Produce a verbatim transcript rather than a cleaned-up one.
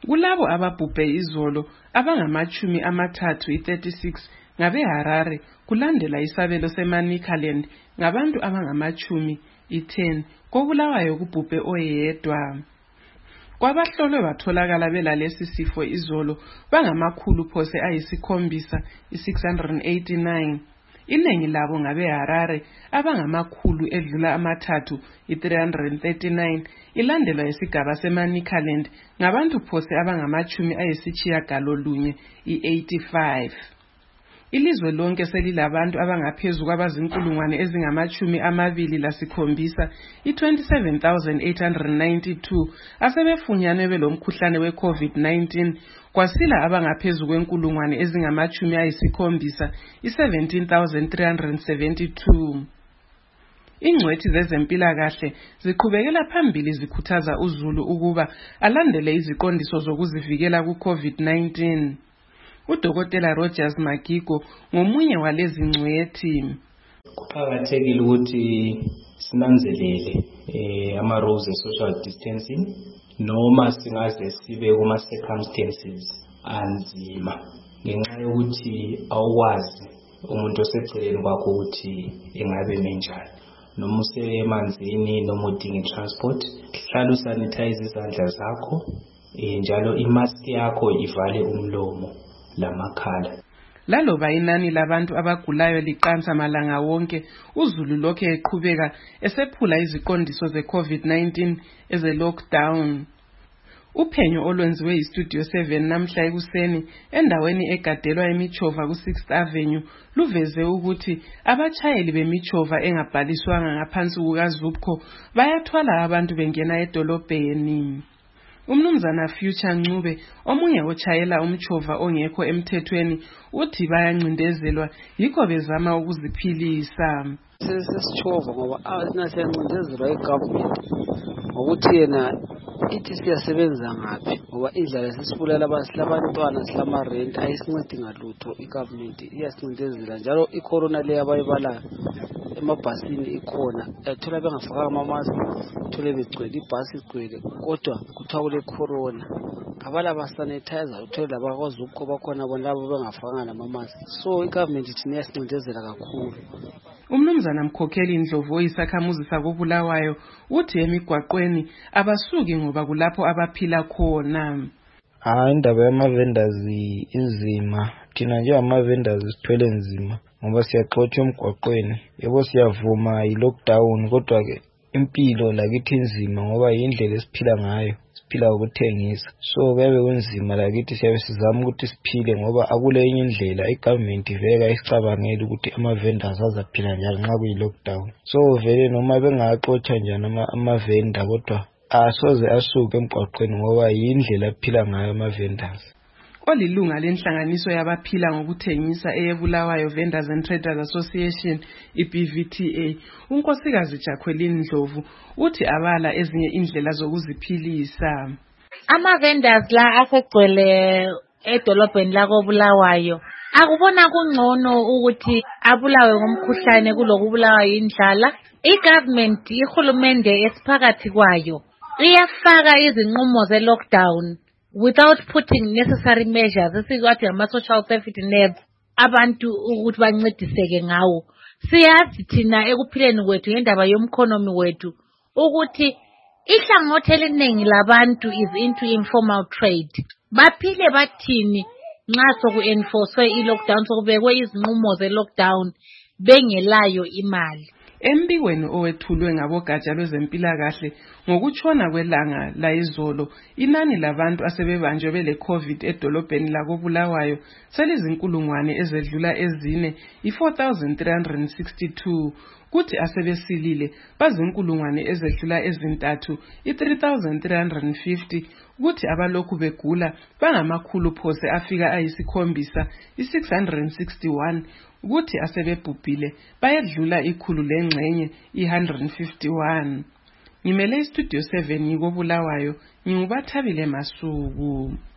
Kulabo ababhubhe izolo abangamachumi amathathu i-thirty-six ngabe Harare kulandela isabelo seManicaland ngabantu abangamachumi i-ten koBulawayo kubhubhe oyedwa. Kwabahlolwe batholakala belalesi sifo izolo bangamakhulu phose ayisikhombisa i-six hundred eighty-nine. Iningi labo ngabe Harare abangamakhulu edlula amathathu i-three hundred thirty-nine ilandelwa isigaba seManicaland ngabantu phose abangamachumi ayisitshiyagalolunye i-eighty-five. Ilizwe lonke selilabantu abangaphezulu kwabazinkulungwane ezingamachumi amabili lasikhombisa i-twenty-seven thousand eight hundred ninety-two asebefunyanwe belomkhuhlane we-COVID nineteen kwasila abangaphezulu kwenkulungwane ezingamachumi ayisikhombisa i-seventeen thousand three hundred seventy-two. Ingcwethi zezempilakahle ziqhubekela phambili zikhuthaza uZulu ukuba alandele iziqondiso zokuzivikela ku-COVID nineteen. Udokotela Rogers Magigo ngomunye walezi ngcwethi. Kuqakathekile ukuthi sinanzelele eh ama rules e social distancing noma singaze sibe kuma circumstances anzima ngenxa yokuthi awukwazi umuntu oseceleni kwakho ukuthi engabe menjani noma usemanzini noma udinga transport. Hlala usanitize izandla zakho eh njalo imask yakho ivale umlomo lamakhala. Laloba inani labantu abagulayo liqansa malanga wonke uZulu lokhe eqhubeka esephula iziqondiso ze-COVID nineteen eze lockdown. Uphenyo olwenziwe iStudio seven namhla ekuseni endaweni egadelwa eMichova ku-sixth Avenue luveze ukuthi abachayeli bemichova engabhaliswanga ngaphansi kukaZupco bayathwala abantu bengena edolobheni. Umnumzana Future Ncube omunye ochayela umchova ongekho emthethweni uthi bayancindezelwa yikho bezama ukuziphilisa. Sesichova ngoba asinasencindezelwa igovernment ngokuthi yena ithi siyasebenza ngapi ngoba indlela sesibulala abantwana silama rent ayisincedi ngalutho. Igovernment iyasincindezela njalo icorona le abayibalayo emabhasini ikhona ethola bengafaka ama-mask thole begcwele ibhasi igcwele kodwa kuthiwa kule corona abala basanitizer uthole labakwazi ukho bakhona bona labo bengafakanga nama-mask. So igovernment thina iyasincindezela kakhulu. Umnumzana Mkhokheli Ndlovu oyisakhamuzi sakoBulawayo uthi emigwaqweni abasuki ngoba kulapho abaphila khona. Ah indaba yama-vendors izima. Thina nje ama-vendors sithwele nzima ngoba siyaxotsha emgwaqweni. Yebo siyavuma i-lockdown kodwa ke impilo lakithi inzima ngoba indlela esiphila ngayo siphila ukuthengisa. So kuyabe kunzima lakithi siyabe sizama ukuthi siphile ngoba akule enye indlela igovernment iveka isicabangela ukuthi ama-vendors azaphila njalo nxa kuyi-lockdown. So vele noma bengaxotsha njani ama-vendor kodwa asoze asuke emgwaqweni ngoba indlela aphila ngayo ama-vendors. Olilunga lenhlanganiso yabaphila ngokuthengisa eyeBulawayo Vendors and Traders Association i-B V T A unkosikazi Jacqueline Ndlovu uthi abala ezinye indlela zokuziphilisa. Ama-vendors la asegcwele edolobheni lakoBulawayo akubona kungcono ukuthi abulawe ngomkhuhlane kulokubulawa indlala. I-government ihulumende esiphakathi kwayo iyafaka izinqumo ze-lockdown without putting necessary measures esikwathi ama-social safety nets abantu ukuthi bancediseke ngawo. Siyazi thina ekuphileni kwethu ngendaba yomkhonomi wethu ukuthi ihlangothi eliningi labantu is into informal trade. Baphile bathini nxa soku-enforcwe i-lockdown sokubekwe izinqumo ze-lockdown bengelayo imali. Embikweni owethulwe ngabogatsha lwezempilakahle ngokutshona kwelanga la izolo inani labantu asebebanjwe bele COVID edolobheni lakoBulawayo selizinkulungwane ezedlula ezine i-four thousand three hundred sixty-two kuthi asebesilile bazinkulungwane ezedlula ezintathu i-three thousand three hundred fifty kuthi abalokhu begula bangamakhulu phose afika ayisikhombisa i-six hundred sixty-one kuthi asebebhubhile bayedlula ikhulu lengxenye i-one hundred fifty-one. Ngimele iStudio seven yikoBulawayo ngingubathabile Masuku.